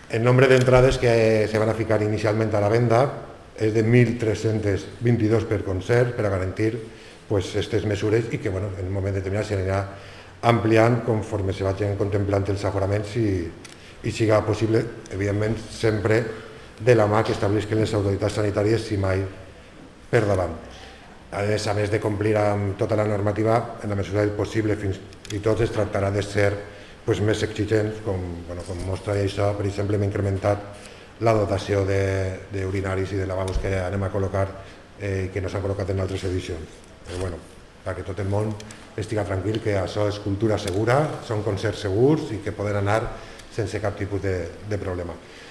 El nombre d'entrades que se van a ficar inicialment a la venda és de 1.322 per concert per a garantir aquestes mesures i que en un moment determinat s'anirà ampliant conforme se vagin contemplant els aforaments i siga possible, evidentment, sempre de la mà que establisquen les autoritats sanitàries si mai per davant. A més de complir amb tota la normativa, en la mesura del possible fins i tot es tractarà de ser més exigents, com mostra això. Per exemple, hem incrementat la dotació d'urinaris i de lavabos que anem a col·locar i que no s'han col·locat en altres edicions. Però perquè tot el món estigui tranquil que això és cultura segura, són concerts segurs i que poden anar sense cap tipus de problema.